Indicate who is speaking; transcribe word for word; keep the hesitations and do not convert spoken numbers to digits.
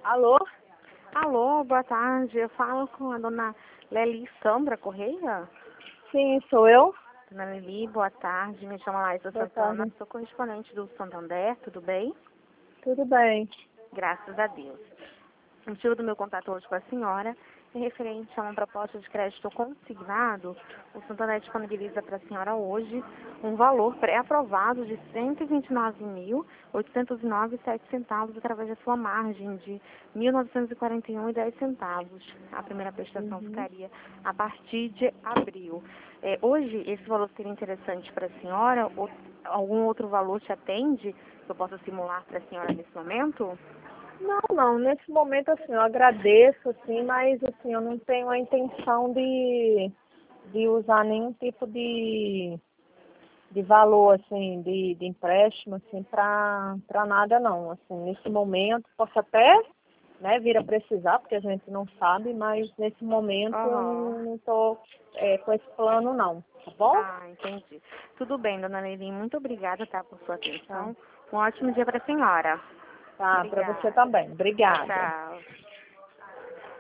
Speaker 1: Alô?
Speaker 2: Alô, boa tarde. Eu falo com a dona Leli Sandra Correia.
Speaker 1: Sim, sou eu.
Speaker 2: Dona Leli, boa tarde. Me chamo Laísa
Speaker 1: Boa
Speaker 2: Santana.
Speaker 1: tarde.
Speaker 2: Sou correspondente do Santander, tudo bem?
Speaker 1: Tudo bem.
Speaker 2: Graças a Deus. O motivo do meu contato hoje com a senhora é referente a uma proposta de crédito consignado. O Santander disponibiliza para a senhora hoje um valor pré-aprovado de cento e vinte e nove mil, oitocentos e nove vírgula sete centavos através da sua margem de mil novecentos e quarenta e um vírgula dez centavos. A primeira prestação
Speaker 1: Uhum.
Speaker 2: ficaria a partir de abril. É, hoje, esse valor seria interessante para a senhora? Ou algum outro valor te atende que eu possa simular para a senhora nesse momento?
Speaker 1: Não, não, nesse momento, assim, eu agradeço, assim, mas, assim, eu não tenho a intenção de, de usar nenhum tipo de, de valor, assim, de, de empréstimo, assim, para para nada, não. Assim, nesse momento, posso até, né, vir a precisar, porque a gente não sabe, mas nesse momento eu
Speaker 2: Aham.
Speaker 1: não estou com esse plano, não, tá bom?
Speaker 2: Ah, entendi. Tudo bem, dona Leilinha. Muito obrigada, tá, por sua
Speaker 1: Tá,
Speaker 2: atenção. Um ótimo dia para a senhora.
Speaker 1: tá, para você
Speaker 2: Obrigada.
Speaker 1: também. Obrigada.
Speaker 2: Tchau.